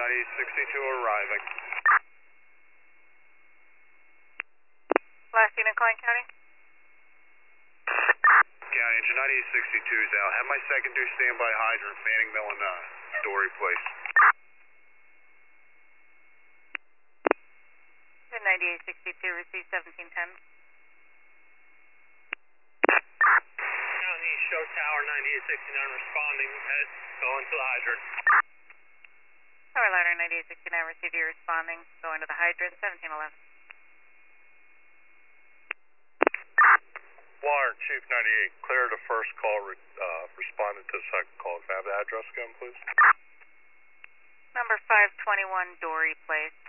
9862 arriving. Last unit, Klein County. County, engine 9862 is out. Have my secondary standby hydrant, Manning Mill and Dory Place. 9862, receive 1710. County, show tower 9869 responding, going to the hydrant. Tower ladder 9869, receive you responding, going to the hydrant, 1711. Warren, Chief 98, clear the first call, responding to the second call. Can I have the address again, please? Number 521 Dory Place.